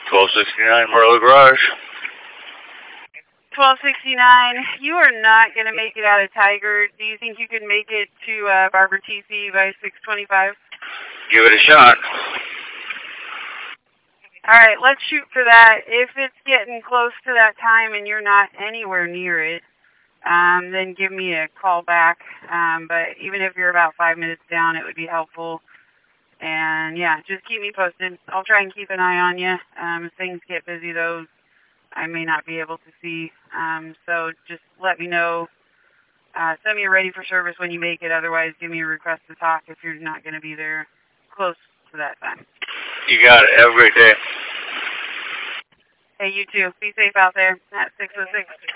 1269 Merle Garage. 1269, you are not going to make it out of Tiger. Do you think you could make it to Barber TC by 625? Give it a shot. All right, let's shoot for that. If it's getting close to that time and you're not anywhere near it, then give me a call back. But even if you're about 5 minutes down, it would be helpful. And yeah, just keep me posted. I'll try and keep an eye on you. As things get busy, though, I may not be able to see. So just let me know. Send me a ready for service when you make it. Otherwise, give me a request to talk if you're not going to be there close to that time. You got it. Have a great day. Hey, you too. Be safe out there at 606.